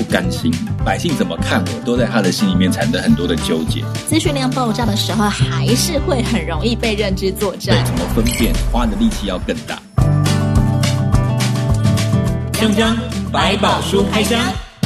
甘心，百姓怎么看我都在他的心里面产生很多的纠结。 资讯量爆炸的时候还是会很容易被认知作战。 对，怎么分辨，花的力气要更大。 香香百宝书开箱，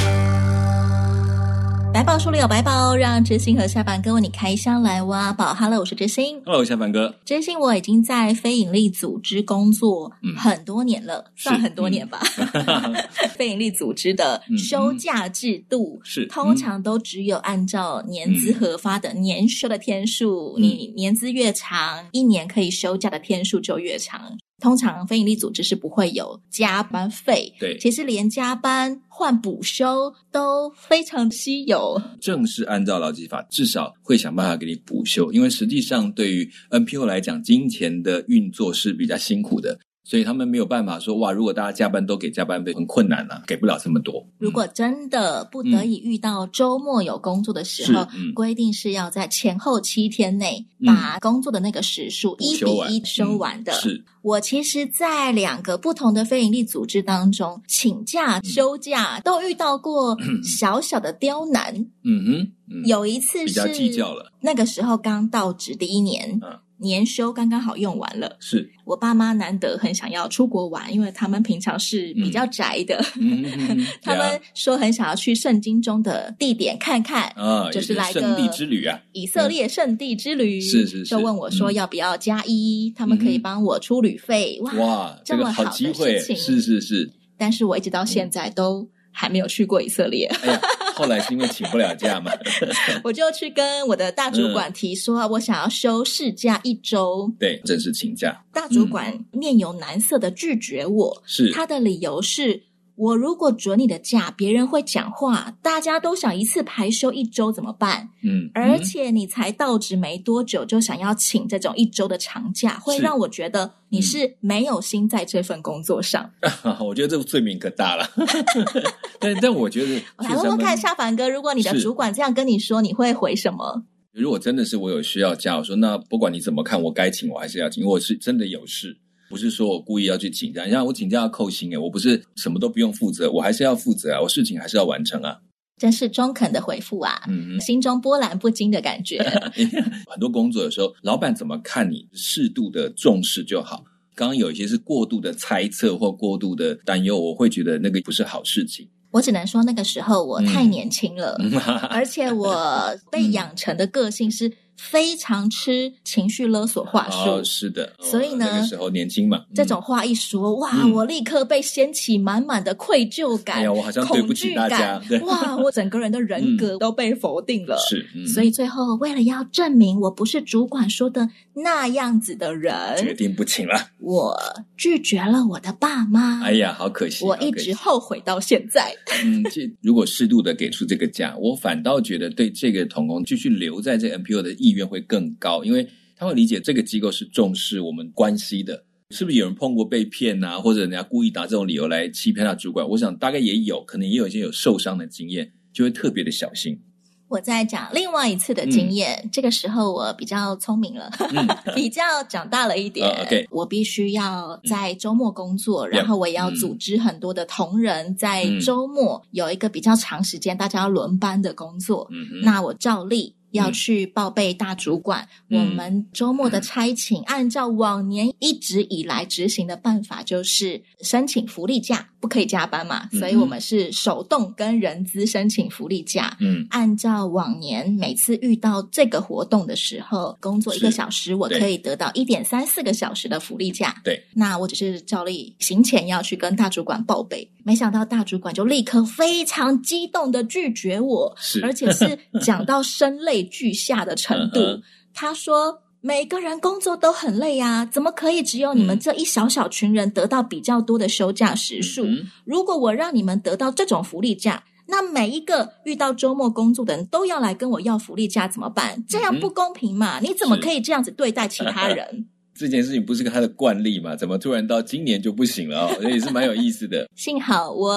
百宝书里有百宝，让知心和下凡哥为你开箱来挖宝。Hello， 我是知心。 Hello， 下凡哥。 知心，我已经在非营利组织工作很多年了，算很多年吧。非营利组织的休假制度是通常都只有按照年资核发的年休的天数，你年资越长，一年可以休假的天数就越长。通常非营利组织是不会有加班费，对，其实连加班换补休都非常稀有。 正式按照劳基法，至少会想办法给你补休，因为实际上对于 NPO 来讲，金钱的运作是比较辛苦的。所以他们没有办法说，哇，如果大家加班都给加班费，很困难啊，给不了这么多。 如果真的不得已遇到周末有工作的时候，规定是要在前后7天内把工作的那个时数1:1收完的。是，我其实在2个不同的非营利组织当中，请假、休假都遇到过小小的刁难。有一次是比较计较了， 那个时候刚到职第1年。年休刚刚好用完了，是我爸妈难得很想要出国玩，因为他们平常是比较宅的，他们说很想要去圣经中的地点看看，就是来个圣地之旅啊， 以色列圣地之旅， 是， 就问我说要不要加1，他们可以帮我出旅费， 哇，这么好的机会，是， 但是我一直到现在都还没有去过以色列。 后来是因为请不了假嘛， 我就去跟我的大主管提说，我想要休事假1周， 对，正式请假。 大主管面有难色的拒绝我，是他的理由是，我如果准你的假，别人会讲话，大家都想一次排休1周怎么办？而且你才到职没多久就想要请这种1周的长假，会让我觉得你是没有心在这份工作上。 我觉得这个罪名可大了。但我觉得我来问问看下凡哥，如果你的主管这样跟你说，你会回什么？ 如果真的是我有需要假，我说那不管你怎么看，我该请我还是要请，因为我是真的有事，不是说我故意要去请假。你看我请假要扣薪，我不是什么都不用负责，我还是要负责啊，我事情还是要完成啊。 真是中肯的回复啊，心中波澜不惊的感觉。 很多工作的时候，老板怎么看你，适度的重视就好。刚刚有一些是过度的猜测或过度的担忧，我会觉得那个不是好事情。 我只能说那个时候我太年轻了，而且我被养成的个性是非常吃情绪勒索话术， 是的， 所以呢， 那个时候年轻嘛， 这种话一说，哇，我立刻被掀起满满的愧疚感， 哎呀，我好像对不起大家， 哇，我整个人的人格都被否定了， 是， 所以最后为了要证明我不是主管说的那样子的人， 决定不请了， 我拒绝了我的爸妈。 哎呀，好可惜， 我一直后悔到现在。 如果适度的给出这个假，我反倒觉得对这个同工继续留在这个 NPO 的意愿会更高，因为他会理解这个机构是重视我们关系的。是不是有人碰过被骗啊，或者人家故意拿这种理由来欺骗他主管？我想大概也有，可能也有一些有受伤的经验，就会特别的小心。 我再讲另外一次的经验，这个时候我比较聪明了，比较长大了一点。 okay. 我必须要在周末工作，然后我也要组织很多的同仁在周末有一个比较长时间大家要轮班的工作。那我照例要去报备大主管，我们周末的差勤按照往年一直以来执行的办法，就是申请福利假，不可以加班嘛，所以我们是手动跟人资申请福利假。按照往年每次遇到这个活动的时候，工作1个小时，我可以得到1.34个小时的福利假。 对， 那我只是照例行前要去跟大主管报备，没想到大主管就立刻非常激动的拒绝我，而且是讲到声泪俱下的程度。他说每个人工作都很累啊，怎么可以只有你们这一小小群人得到比较多的休假时数？如果我让你们得到这种福利假，那每一个遇到周末工作的人都要来跟我要福利假怎么办？这样不公平嘛，你怎么可以这样子对待其他人？ 这件事情不是他的惯例嘛？怎么突然到今年就不行了？也是蛮有意思的。 幸好我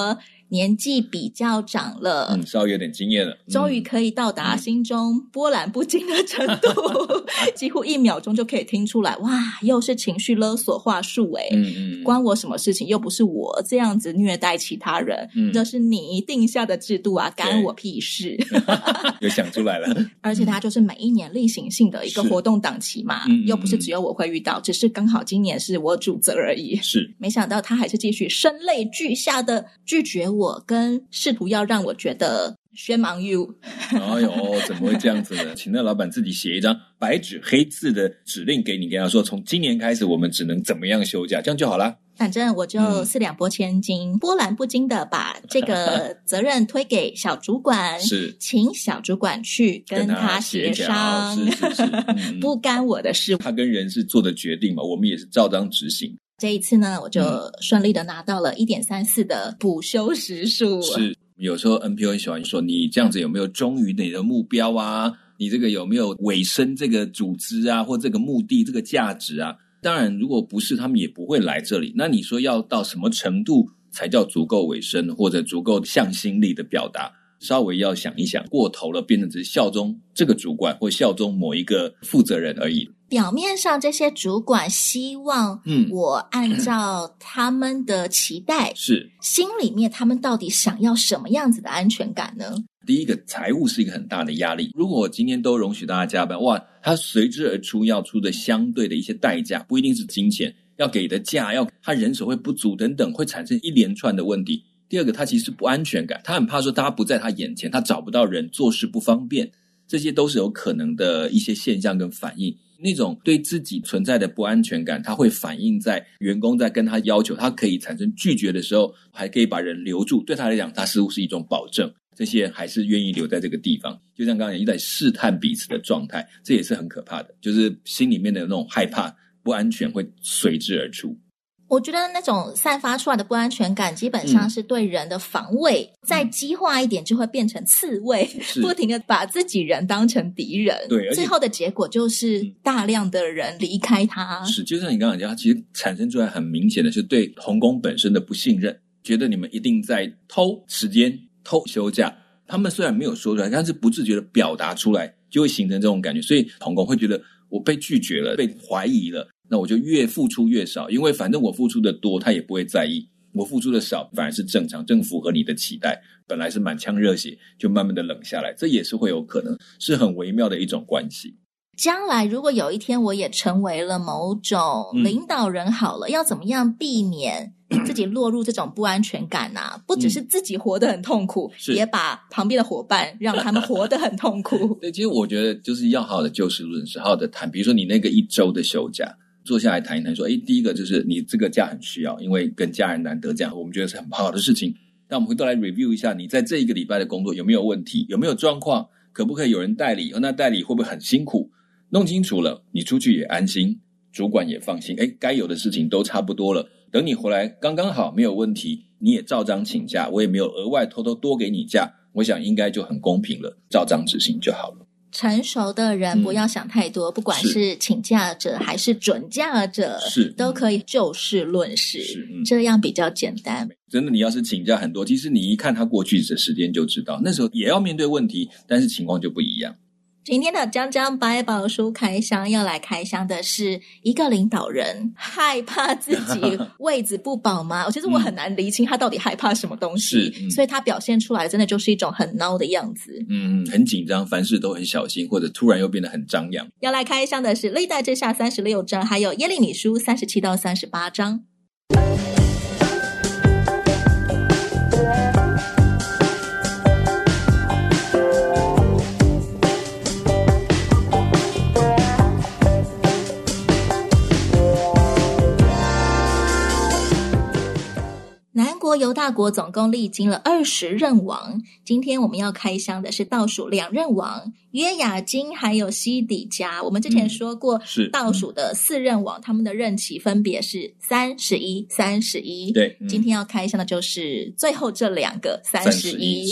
年纪比较长了， 稍微有点经验了， 终于可以到达心中波澜不惊的程度，几乎1秒钟就可以听出来，哇，又是情绪勒索话术关我什么事情？又不是我这样子虐待其他人，这是你定下的制度啊，干我屁事。 有想出来了。 而且它就是每一年例行性的一个活动档期嘛，又不是只有我会遇到，只是刚好今年是我主责而已。 是， 没想到他还是继续声泪俱下的拒绝我，跟试图要让我觉得shame on you。 哎呦，怎么会这样子呢？请那老板自己写一张白纸黑字的指令给你，跟他说从今年开始我们只能怎么样休假，这样就好了。 反正我就4两拨千斤，波澜不惊的把这个责任推给小主管， 是， 请小主管去跟他协商， 是不干我的事。 他跟人事做的决定嘛，我们也是照章执行。 这一次呢，我就顺利的拿到了 1.34 的补休时数。 是，有时候 NPO 很喜欢说你这样子有没有忠于你的目标啊，你这个有没有委身这个组织啊，或这个目的这个价值啊。当然如果不是他们也不会来这里。那你说要到什么程度才叫足够委身或者足够向心力的表达，稍微要想一想，过头了变成只是效忠这个主管或效忠某一个负责人而已。 表面上这些主管希望我按照他们的期待， 是， 心里面他们到底想要什么样子的安全感呢？ 第一个，财务是一个很大的压力。如果我今天都容许大家加班，哇，他随之而出要出的相对的一些代价，不一定是金钱，要给的假，他人手会不足等等，会产生一连串的问题。第二个，他其实不安全感，他很怕说大家不在他眼前，他找不到人，做事不方便，这些都是有可能的一些现象跟反应。那种对自己存在的不安全感，他会反映在员工在跟他要求他可以产生拒绝的时候，还可以把人留住，对他来讲他似乎是一种保证，这些还是愿意留在这个地方。就像刚刚一直在试探彼此的状态，这也是很可怕的，就是心里面的那种害怕不安全会随之而出。 我觉得那种散发出来的不安全感基本上是对人的防卫，再激化一点就会变成刺猬，不停的把自己人当成敌人。 对， 最后的结果就是大量的人离开他。 是，就像你刚刚讲，他其实产生出来很明显的是对同工本身的不信任，觉得你们一定在偷时间偷休假，他们虽然没有说出来，但是不自觉的表达出来，就会形成这种感觉。所以同工会觉得我被拒绝了，被怀疑了，那我就越付出越少，因为反正我付出的多他也不会在意，我付出的少反而是正常，正符合你的期待，本来是满腔热血就慢慢的冷下来，这也是会有可能，是很微妙的一种关系。 将来如果有一天我也成为了某种领导人好了，要怎么样避免自己落入这种不安全感啊？不只是自己活得很痛苦，也把旁边的伙伴让他们活得很痛苦。 对，其实我觉得就是要好好的就事论事，好好的谈。比如说你那个1周的休假，坐下来谈一谈说，第一个就是你这个假很需要，因为跟家人难得这样，我们觉得是很好的事情。那我们回头来 review 一下你在这一个礼拜的工作有没有问题，有没有状况，可不可以有人代理，那代理会不会很辛苦，弄清楚了，你出去也安心，主管也放心，该有的事情都差不多了，等你回来刚刚好没有问题，你也照章请假，我也没有额外偷偷多给你假，我想应该就很公平了，照章执行就好了。 成熟的人不要想太多，不管是请假者还是准假者，都可以就事论事，这样比较简单。 真的，你要是请假很多，其实你一看他过去的时间就知道，那时候也要面对问题，但是情况就不一样。 今天的江江百宝书开箱要来开箱的是一个领导人害怕自己位子不保吗？其实我很难厘清他到底害怕什么东西，所以他表现出来真的就是一种很孬的样子。 很紧张，凡事都很小心，或者突然又变得很张扬。 要来开箱的是历代志下36章，还有耶利米书37到38章。南国犹大国总共历经了20任王，今天我们要开箱的是倒数2任王，约雅斤还有西底家。我们之前说过，倒数的4任王，他们的任期分别是31、31。 对， 今天要开箱的就是最后这2个31。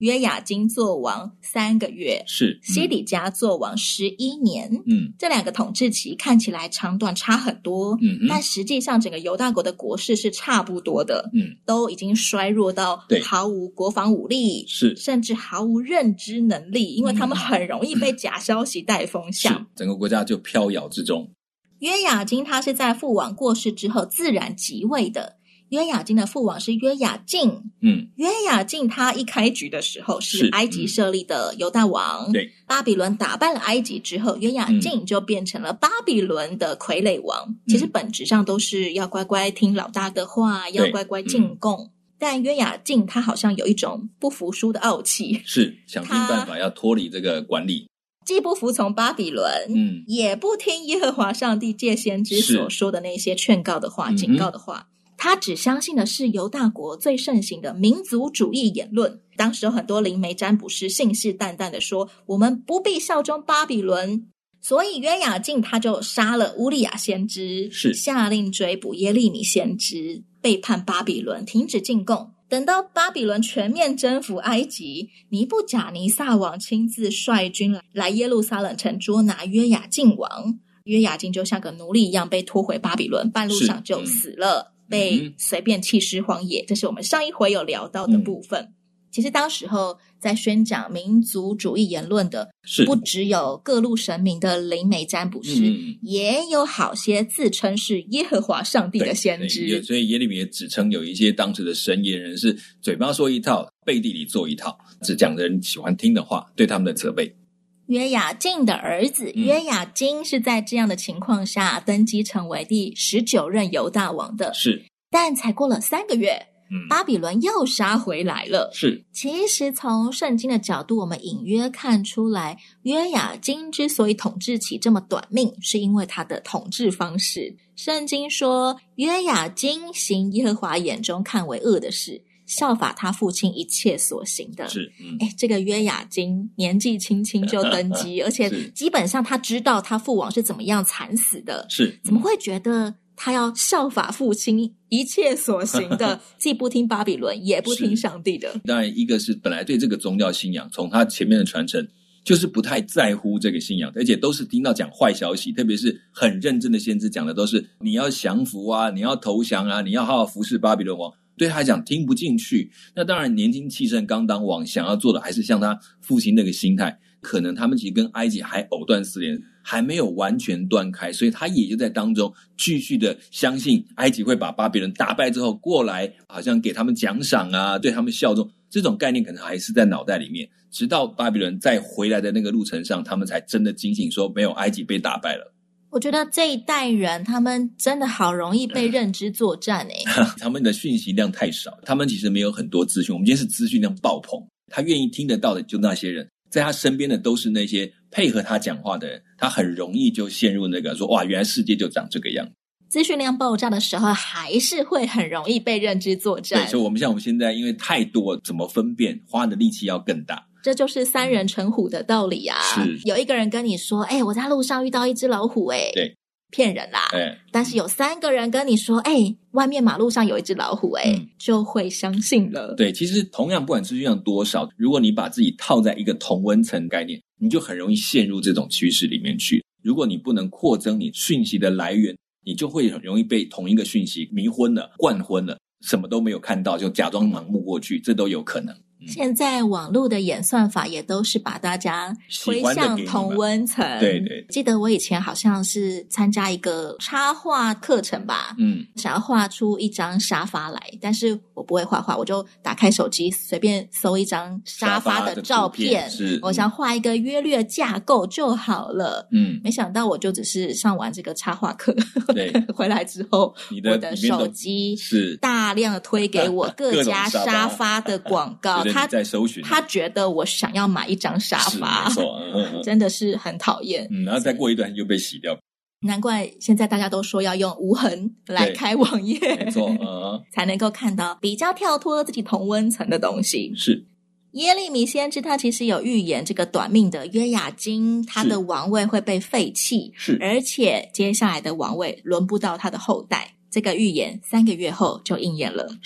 约雅斤做王3个月， 是西底家做王11年。这两个统治期看起来长短差很多，但实际上整个犹大国的国势是差不多的，都已经衰弱到毫无国防武力， 是甚至毫无认知能力，因为他们很容易被假消息带风向， 是整个国家就飘摇之中。 约雅斤他是在父王过世之后自然即位的。约雅斤的父王是约雅敬，约雅敬他一开局的时候是埃及设立的犹大王， 对， 巴比伦打败了埃及之后，约雅敬就变成了巴比伦的傀儡王，其实本质上都是要乖乖听老大的话，要乖乖进贡，但约雅敬他好像有一种不服输的傲气， 是想尽办法要脱离这个管理， 既不服从巴比伦，也不听耶和华上帝借先知所说的那些劝告的话、警告的话，他只相信的是犹大国最盛行的民族主义言论。当时有很多灵媒占卜师信誓旦旦的说，我们不必效忠巴比伦，所以约雅敬他就杀了乌利亚先知，下令追捕耶利米先知，背叛巴比伦，停止进贡。等到巴比伦全面征服埃及，尼布甲尼撒王亲自率军来耶路撒冷城捉拿约雅敬王，约雅敬就像个奴隶一样被拖回巴比伦，半路上就死了，被随便弃尸荒野，这是我们上一回有聊到的部分。其实当时候在宣讲民族主义言论的不只有各路神明的灵媒占卜师，也有好些自称是耶和华上帝的先知。 所以耶利米也指称有一些当时的神言人是嘴巴说一套，背地里做一套，只讲人喜欢听的话，对他们的责备。 约雅敬的儿子约雅斤是在这样的情况下登基成为第19任犹大王的，但才过了3个月，巴比伦又杀回来了。其实从圣经的角度，我们隐约看出来，约雅斤之所以统治期这么短命，是因为他的统治方式。圣经说，约雅斤行耶和华眼中看为恶的事，效法他父亲一切所行的。这个约雅斤年纪轻轻就登基，而且基本上他知道他父王是怎么样惨死的，怎么会觉得他要效法父亲一切所行的，既不听巴比伦也不听上帝的。 当然一个是本来对这个宗教信仰，从他前面的传承就是不太在乎这个信仰，而且都是听到讲坏消息，特别是很认真的先知讲的都是你要降服啊，你要投降啊，你要好好服侍巴比伦王，对他来讲听不进去。那当然年轻气盛刚当王，想要做的还是像他父亲那个心态，可能他们其实跟埃及还藕断丝连，还没有完全断开，所以他也就在当中继续的相信埃及会把巴比伦打败之后过来，好像给他们奖赏啊，对他们效忠，这种概念可能还是在脑袋里面，直到巴比伦再回来的那个路程上，他们才真的警醒说没有，埃及被打败了。 我觉得这一代人他们真的好容易被认知作战他们的讯息量太少，他们其实没有很多资讯，我们今天是资讯量爆棚，他愿意听得到的就那些人，在他身边的都是那些配合他讲话的人，他很容易就陷入那个说哇，原来世界就长这个样。 资讯量爆炸的时候还是会很容易被认知作战。 对，所以我们现在因为太多，怎么分辨，花的力气要更大。 这就是3人成虎的道理啊！有一个人跟你说我在路上遇到一只老虎对， 骗人啦。但是有3个人跟你说外面马路上有一只老虎就会相信了。 对，其实同样不管资讯量多少，如果你把自己套在一个同温层概念，你就很容易陷入这种趋势里面去。如果你不能扩增你讯息的来源，你就会很容易被同一个讯息迷昏了、灌昏了，什么都没有看到就假装盲目过去，这都有可能。 现在网络的演算法也都是把大家推向同温层。 对， 记得我以前好像是参加一个插画课程吧，想要画出一张沙发来，但是我不会画画，我就打开手机随便搜一张沙发的照片，我想画一个约略架构就好了。没想到我就只是上完这个插画课回来之后，我的手机是大量的推给我各家沙发的广告。 他在搜寻， 他觉得我想要买一张沙发， 没错， 真的是很讨厌。 然后再过一段又被洗掉。 难怪现在大家都说要用无痕来开网页， 没错， 才能够看到比较跳脱自己同温层的东西。 是耶利米先知他其实有预言这个短命的约雅斤他的王位会被废弃，而且接下来的王位轮不到他的后代。这个预言3个月后就应验了。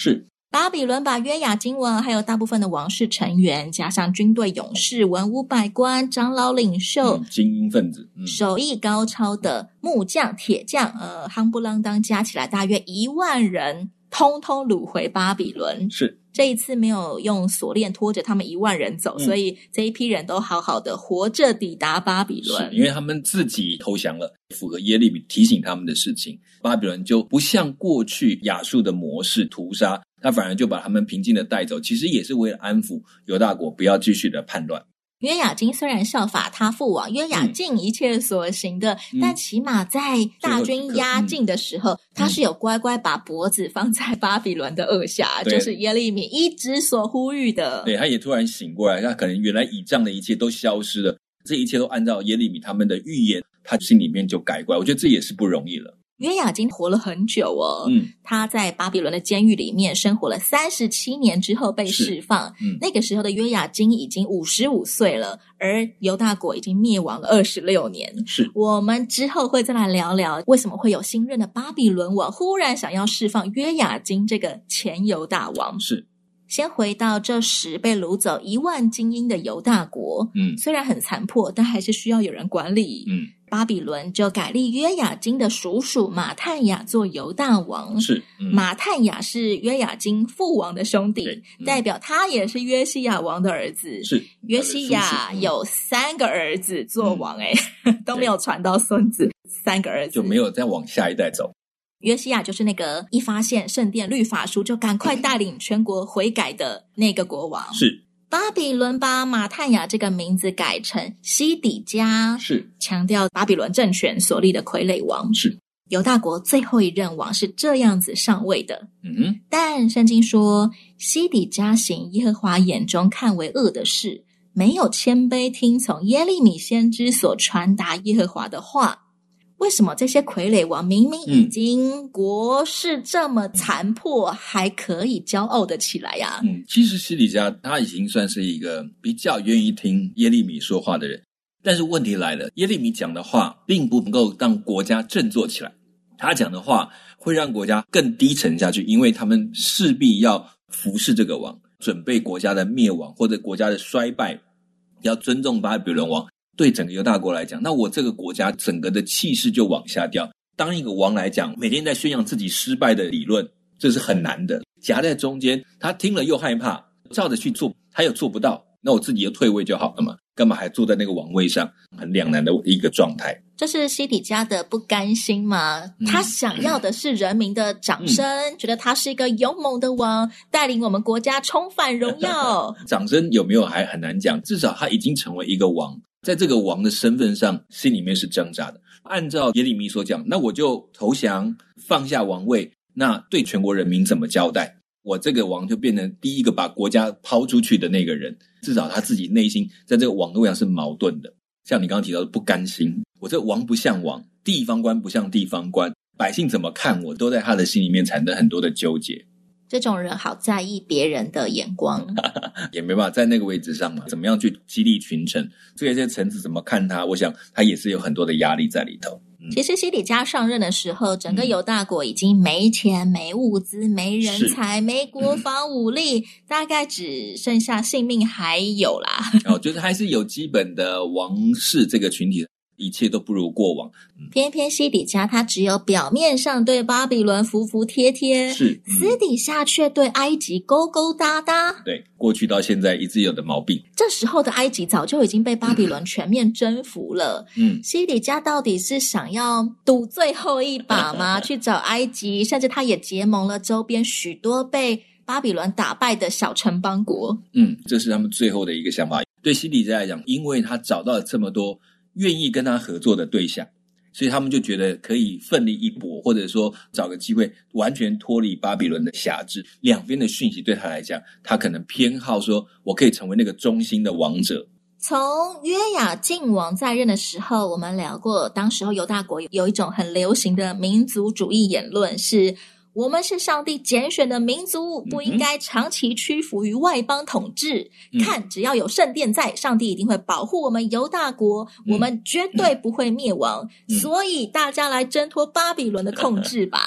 巴比伦把约雅斤王还有大部分的王室成员，加上军队勇士、文武百官、长老领袖、 精英分子、 手艺高超的木匠、铁匠，夯不啷当加起来大约1万人，通通掳回巴比伦。 是。 这一次没有用锁链拖着他们1万人走，所以这一批人都好好的活着抵达巴比伦。 是因为他们自己投降了，符合耶利米提醒他们的事情。巴比伦就不像过去亚述的模式屠杀，他反而就把他们平静的带走，其实也是为了安抚犹大国不要继续的叛乱。 约雅斤虽然效法他父王约雅敬一切所行的，但起码在大军压境的时候，他是有乖乖把脖子放在巴比伦的腭下，就是耶利米一直所呼吁的。 对，他也突然醒过来，他可能原来倚仗的一切都消失了，这一切都按照耶利米他们的预言，他心里面就改过来。我觉得这也是不容易了。 约雅斤活了很久哦，他在巴比伦的监狱里面生活了37年之后被释放。那个时候的约雅斤已经55岁了，而犹大国已经灭亡了26年。 是， 我们之后会再来聊聊为什么会有新任的巴比伦王忽然想要释放约雅斤这个前犹大王。 是。 先回到这时被掳走1万精英的犹大国，虽然很残破，但还是需要有人管理。巴比伦就改立约雅斤的叔叔马探雅做犹大王。 是， 马探雅是约雅斤父王的兄弟，代表他也是约西亚王的儿子。 是， 约西亚有3个儿子做王，都没有传到孙子，3个儿子就没有再往下一代走。 约西亚就是那个一发现圣殿律法书就赶快带领全国悔改的那个国王。 是。 巴比伦把马探雅这个名字改成西底家， 是强调巴比伦政权所立的傀儡王。 是犹大国最后一任王是这样子上位的。但圣经说西底家行耶和华眼中看为恶的事，没有谦卑听从耶利米先知所传达耶和华的话。为什么这些傀儡王明明已经国势这么残破，还可以骄傲的起来呀？ 其实西底家他已经算是一个比较愿意听耶利米说话的人，但是问题来了，耶利米讲的话并不能够让国家振作起来，他讲的话会让国家更低沉下去，因为他们势必要服侍这个王，准备国家的灭亡或者国家的衰败，要尊重巴比伦王。对整个犹大国来讲，那我这个国家整个的气势就往下掉。当一个王来讲，每天在宣扬自己失败的理论，这是很难的。夹在中间，他听了又害怕，照着去做，他又做不到，那我自己就退位就好了嘛，干嘛还坐在那个王位上？很两难的一个状态。 这是西底家的不甘心嘛？他想要的是人民的掌声，觉得他是一个勇猛的王，带领我们国家重返荣耀。 掌声有没有还很难讲，至少他已经成为一个王，在这个王的身份上，心里面是挣扎的。按照耶利米所讲，那我就投降，放下王位，那对全国人民怎么交代？我这个王就变成第一个把国家抛出去的那个人，至少他自己内心在这个王位上是矛盾的。像你刚刚提到的不甘心，我这王不像王，地方官不像地方官，百姓怎么看我，都在他的心里面产生很多的纠结。 这种人好在意别人的眼光， 也没办法在那个位置上嘛，怎么样去激励群臣，这些臣子怎么看他，我想他也是有很多的压力在里头。 其实西底家上任的时候，整个犹大国已经没钱、没物资、没人才、没国防武力，大概只剩下性命还有啦。 就是还是有基本的王室这个群体，一切都不如过往。 偏偏西底家他只有表面上对巴比伦服服帖帖， 是私底下却对埃及勾勾搭搭。 对，过去到现在一直有的毛病。 这时候的埃及早就已经被巴比伦全面征服了。西底家到底是想要赌最后一把吗？去找埃及，甚至他也结盟了周边许多被巴比伦打败的小城邦国。 这是他们最后的一个想法。对西底家来讲，因为他找到了这么多愿意跟他合作的对象，所以他们就觉得可以奋力一搏，或者说找个机会完全脱离巴比伦的辖制。两边的讯息对他来讲，他可能偏好说我可以成为那个中心的王者。 从约雅敬王在任的时候，我们聊过，当时候犹大国有一种很流行的民族主义言论，是我们是上帝拣选的民族，不应该长期屈服于外邦统治。看，只要有圣殿在，上帝一定会保护我们犹大国，我们绝对不会灭亡。所以大家来挣脱巴比伦的控制吧。 对，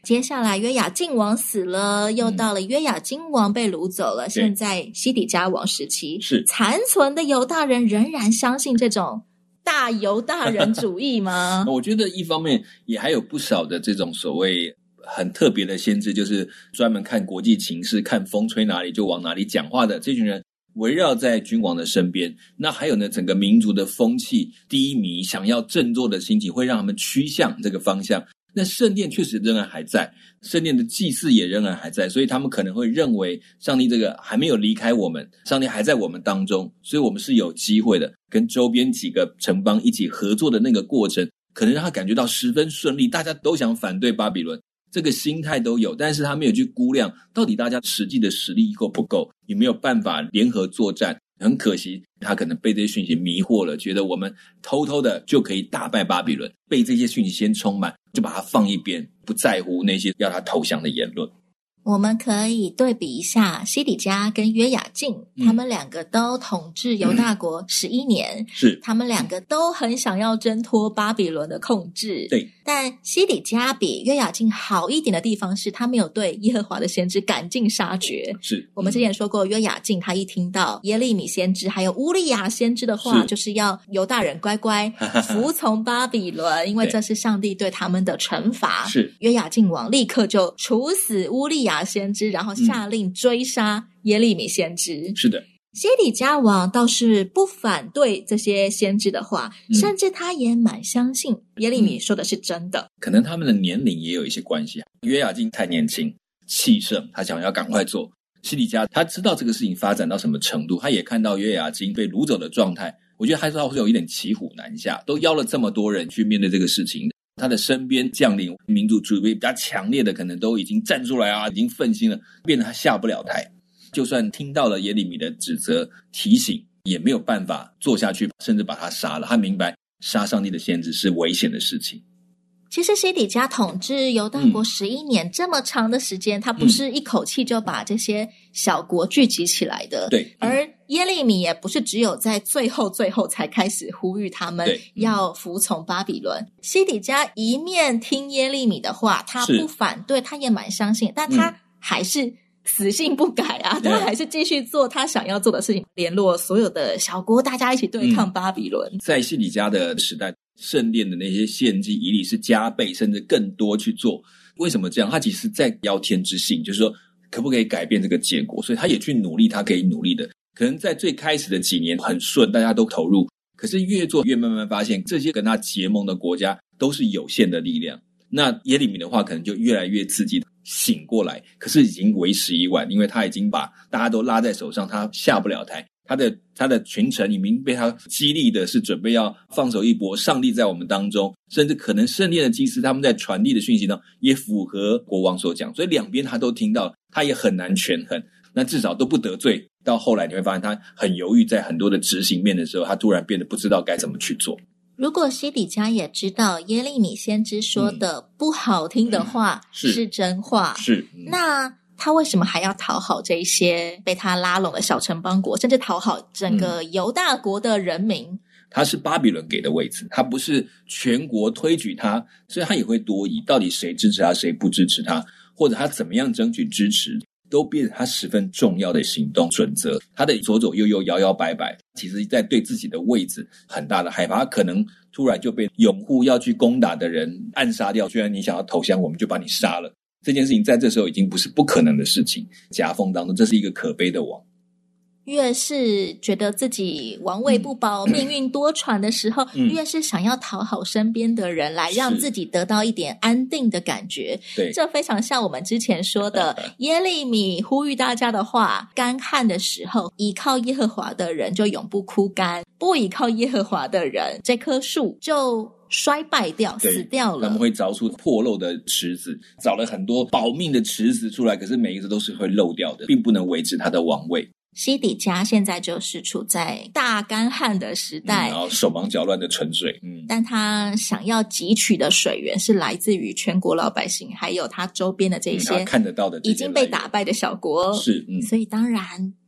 接下来约雅敬王死了，又到了约雅金王被掳走了，现在西底家王时期， 是残存的犹大人仍然相信这种大犹大人主义吗？ 我觉得一方面也还有不少的这种所谓很特别的先知，就是专门看国际情势，看风吹哪里就往哪里讲话的这群人，围绕在君王的身边。那还有呢，整个民族的风气低迷，想要振作的心情会让他们趋向这个方向。那圣殿确实仍然还在，圣殿的祭祀也仍然还在，所以他们可能会认为上帝这个还没有离开我们，上帝还在我们当中，所以我们是有机会的，跟周边几个城邦一起合作的那个过程可能让他感觉到十分顺利，大家都想反对巴比伦，这个心态都有，但是他没有去估量到底大家实际的实力够不够，有没有办法联合作战。很可惜他可能被这些讯息迷惑了，觉得我们偷偷的就可以打败巴比伦，被这些讯息先充满，就把它放一边，不在乎那些要他投降的言论。 我们可以对比一下西底家跟约雅敬，他们两个都统治犹大国11年， 是他们两个都很想要挣脱巴比伦的控制。 对， 但西底家比约雅敬好一点的地方是他没有对耶和华的先知赶尽杀绝。 是我们之前说过，约雅敬他一听到耶利米先知还有乌利亚先知的话，就是要犹大人乖乖服从巴比伦，因为这是上帝对他们的惩罚。 是约雅敬王立刻就处死乌利亚先知，然后下令追杀耶利米先知。 是的， 西底家王倒是不反对这些先知的话，甚至他也蛮相信耶利米说的是真的。 可能他们的年龄也有一些关系。约雅敬太年轻气盛，他想要赶快做。西底家他知道这个事情发展到什么程度，他也看到约雅敬被掳走的状态，我觉得还是会有一点骑虎难下，都邀了这么多人去面对这个事情，他的身边将领民族主义比较强烈的可能都已经站出来啊，已经奋心了，变得他下不了台。就算听到了耶利米的指责提醒，也没有办法做下去，甚至把他杀了。他明白杀上帝的先知是危险的事情。 其实西底家统治犹大国11年，这么长的时间，他不是一口气就把这些小国聚集起来的。 对， 而耶利米也不是只有在最后才开始呼吁他们要服从巴比伦。西底家一面听耶利米的话，他不反对，他也蛮相信，但他还是死性不改啊，他还是继续做他想要做的事情，联络所有的小国，大家一起对抗巴比伦。 在西底家的时代，圣殿的那些献祭仪礼是加倍甚至更多去做。为什么这样？他其实在邀天之信，就是说可不可以改变这个结果，所以他也去努力他可以努力的。可能在最开始的几年很顺，大家都投入，可是越做越慢慢发现这些跟他结盟的国家都是有限的力量。那耶利米的话可能就越来越刺激醒过来，可是已经为时已晚，因为他已经把大家都拉在手上，他下不了台。他的群臣已经被他激励的是准备要放手一搏，上帝在我们当中，甚至可能圣殿的祭司他们在传递的讯息呢也符合国王所讲，所以两边他都听到，他也很难权衡，那至少都不得罪。到后来你会发现他很犹豫，在很多的执行面的时候，他突然变得不知道该怎么去做。 如果西底家也知道耶利米先知说的不好听的话是真话，那他为什么还要讨好这些被他拉拢的小城邦国，甚至讨好整个犹大国的人民？ 他是巴比伦给的位置，他不是全国推举他，所以他也会多疑，到底谁支持他，谁不支持他，或者他怎么样争取支持，都变成他十分重要的行动准则。他的左左右右摇摇摆摆，其实在对自己的位置很大的害怕，他可能突然就被拥护要去攻打的人暗杀掉，虽然你想要投降，我们就把你杀了。这件事情在这时候已经不是不可能的事情，夹缝当中这是一个可悲的王。 越是觉得自己王位不保、命运多舛的时候，越是想要讨好身边的人，来让自己得到一点安定的感觉。 对， 这非常像我们之前说的耶利米呼吁大家的话，干旱的时候，依靠耶和华的人就永不枯干，不依靠耶和华的人，这棵树就衰败掉，死掉了。 他们会凿出破漏的池子，找了很多保命的池子出来，可是每一个都是会漏掉的，并不能维持他的王位。 西底家现在就是处在大干旱的时代， 然后手忙脚乱的存水， 但他想要汲取的水源是来自于全国老百姓，还有他周边的这些看得到的已经被打败的小国， 是， 所以当然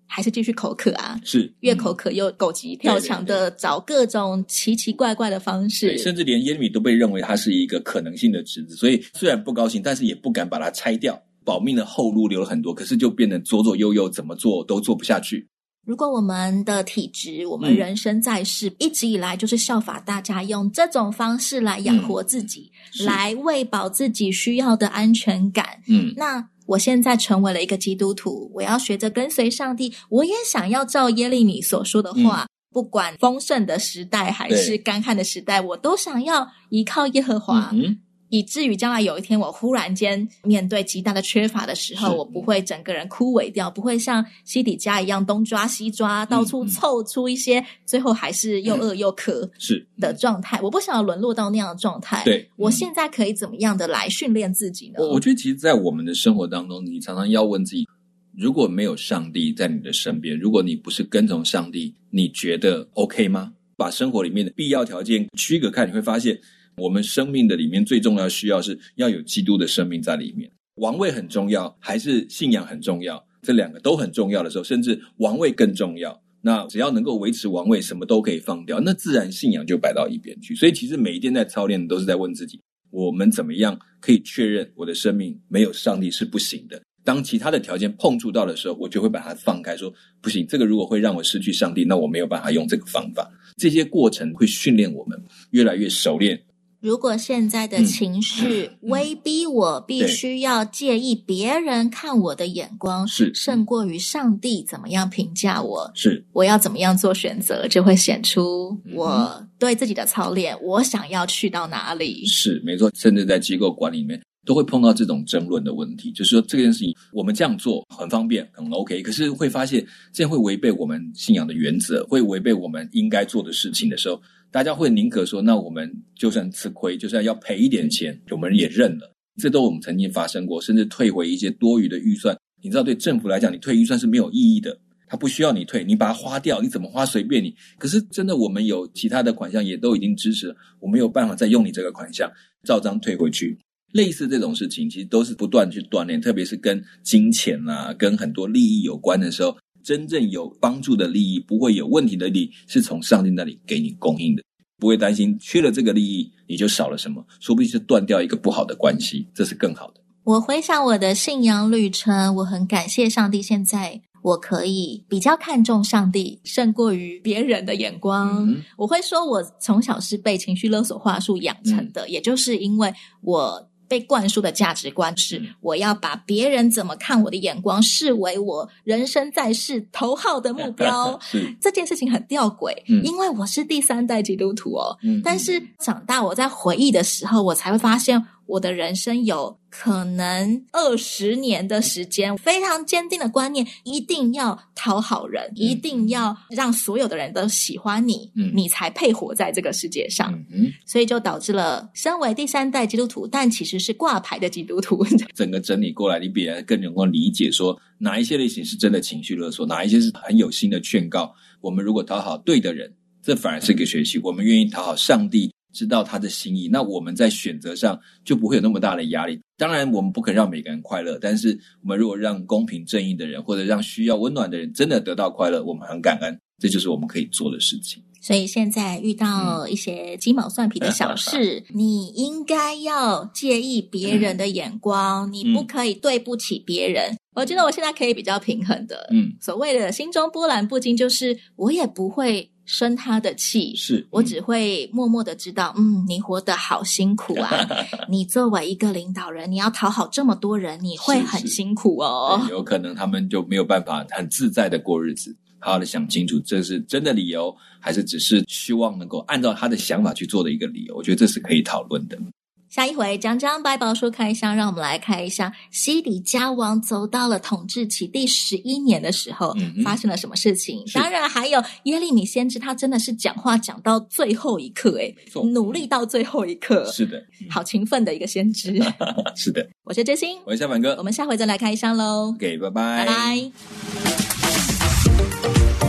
还是继续口渴啊， 是越口渴又狗急跳墙的找各种奇奇怪怪的方式。 对，甚至连耶利米都被认为他是一个可能性的侄子，所以虽然不高兴，但是也不敢把它拆掉，保命的后路留了很多，可是就变得左左右右，怎么做都做不下去。 如果我们的体质，我们人生在世，一直以来就是效法大家用这种方式来养活自己，来喂饱自己需要的安全感。那我现在成为了一个基督徒，我要学着跟随上帝，我也想要照耶利米所说的话，不管丰盛的时代还是干旱的时代，我都想要依靠耶和华。以至于将来有一天我忽然间面对极大的缺乏的时候，我不会整个人枯萎掉，不会像西底家一样东抓西抓，到处凑出一些最后还是又饿又渴的状态。我不想要沦落到那样的状态。对，我现在可以怎么样的来训练自己呢？ 我觉得其实在我们的生活当中，你常常要问自己，如果没有上帝在你的身边，如果你不是跟从上帝，你觉得 OK 吗？把生活里面的必要条件区隔开，你会发现我们生命的里面最重要的需要是要有基督的生命在里面。王位很重要，还是信仰很重要？这两个都很重要的时候，甚至王位更重要。那只要能够维持王位，什么都可以放掉，那自然信仰就摆到一边去。所以其实每一天在操练都是在问自己，我们怎么样可以确认我的生命没有上帝是不行的。当其他的条件碰触到的时候，我就会把它放开，说不行，这个如果会让我失去上帝，那我没有办法用这个方法。这些过程会训练我们越来越熟练。 如果现在的情绪威逼我必须要介意别人看我的眼光，是胜过于上帝怎么样评价我，是我要怎么样做选择，就会显出我对自己的操练，我想要去到哪里。 是没错，甚至在机构管理里面都会碰到这种争论的问题，就是说这件事情我们这样做很方便很 OK， 可是会发现这样会违背我们信仰的原则，会违背我们应该做的事情的时候，大家会宁可说那我们就算吃亏，就算要赔一点钱，我们也认了。这都我们曾经发生过，甚至退回一些多余的预算。你知道对政府来讲，你退预算是没有意义的，他不需要你退，你把它花掉，你怎么花随便你。可是真的我们有其他的款项也都已经支持了，我没有办法再用你这个款项，照章退回去。类似这种事情其实都是不断去锻炼，特别是跟金钱啊跟很多利益有关的时候，真正有帮助的利益，不会有问题的利益，是从上帝那里给你供应的，不会担心缺了这个利益你就少了什么，说不定是断掉一个不好的关系，这是更好的。 我回想我的信仰旅程，我很感谢上帝，现在我可以比较看重上帝胜过于别人的眼光。我会说我从小是被情绪勒索话术养成的，也就是因为我被灌输的价值观是我要把别人怎么看我的眼光视为我人生在世头号的目标。这件事情很吊诡，因为我是第3代基督徒哦，但是长大我在回忆的时候，我才会发现我的人生有可能20年的时间非常坚定的观念，一定要讨好人，一定要让所有的人都喜欢你，你才配活在这个世界上。所以就导致了身为第3代基督徒，但其实是挂牌的基督徒。 整个整理过来，你比人更能够理解说哪一些类型是真的情绪勒索，哪一些是很有心的劝告。我们如果讨好对的人，这反而是一个学习，我们愿意讨好上帝，知道他的心意，那我们在选择上就不会有那么大的压力。当然我们不可能让每个人快乐，但是我们如果让公平正义的人，或者让需要温暖的人真的得到快乐，我们很感恩，这就是我们可以做的事情。 所以现在遇到一些鸡毛蒜皮的小事，你应该要介意别人的眼光，你不可以对不起别人。我觉得我现在可以比较平衡的，所谓的心中波澜不惊，就是我也不会生他的气，是我只会默默的知道，你活得好辛苦啊，你作为一个领导人，你要讨好这么多人，你会很辛苦哦。 有可能他们就没有办法很自在的过日子，好好的想清楚，这是真的理由，还是只是希望能够按照他的想法去做的一个理由，我觉得这是可以讨论的。 下一回讲讲百宝书开箱，让我们来看一下西底家王走到了统治期第11年的时候，发生了什么事情。当然还有耶利米先知，他真的是讲话讲到最后一刻，努力到最后一刻。 是的， 好勤奋的一个先知。 是的， 我是知心， 我是小满哥， 我们下回再来开箱咯。 OK， 拜拜， 拜拜。